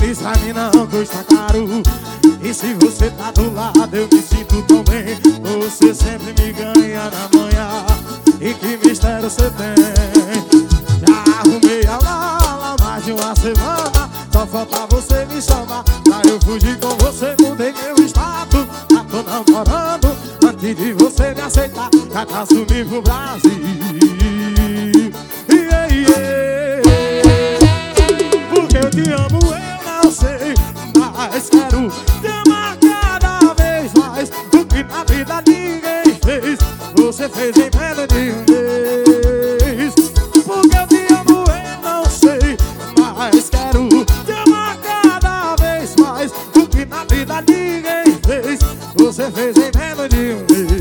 feliz pra mim não custa caro. E se você tá do lado eu me sinto tão bem. Você sempre me ganha na manhã. E que mistério você tem? Já arrumei a mala mais de uma semana. Só falta você me chamar pra eu fugir com você. Mudei meu estado, já tô namorando. Antes de você me aceitar, já tá sumindo pro Brasil. Porque eu te amo, eu não sei, mas quero te amar cada vez mais. O que na vida ninguém fez, você fez em menos de um mês. Porque eu te amo, eu não sei, mas quero te amar cada vez mais. O que na vida ninguém fez, você fez em menos de um mês.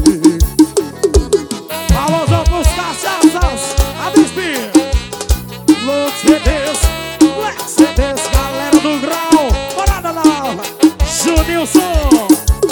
Alôzão pros cachaças, a Bispinha, Louco CDs, Black CDs, galera do grau, parada na aula, Junilson.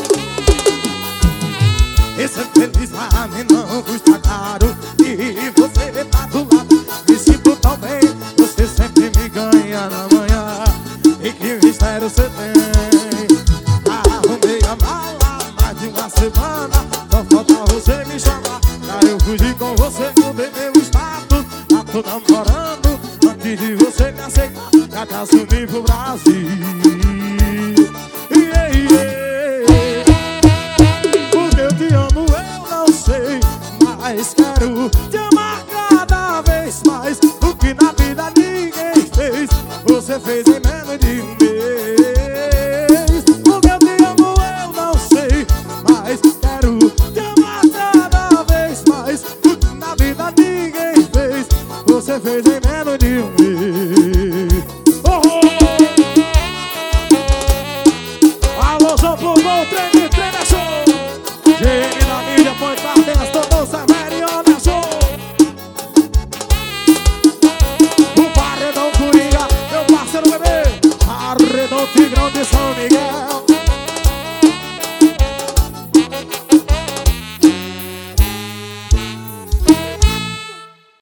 Esse é feliz pra mim não custa caro. E você tá do lado, me sinto tão bem. Você sempre me ganha na manhã. E que mistério você tem? Arrumei a mala mais de uma semana. Só falta você me chamar pra eu fugir com você. Mudei meu status, já tô namorando. Antes de você me aceitar, já tá sumindo pro Brasil. Porque eu te amo, eu não sei, mas quero te amar cada vez mais. O que na vida ninguém fez, você fez em menos de um mês. Porque eu te amo, eu não sei, mas quero te amar cada vez mais. O que na vida ninguém fez, você fez em menos de um mês. Alôzão pro gol, treine, show. GM da mídia, põe pra dentro, todo Severiano é show. O paredão Coringa, meu parceiro bebê. Paredão Tigrão de São Miguel.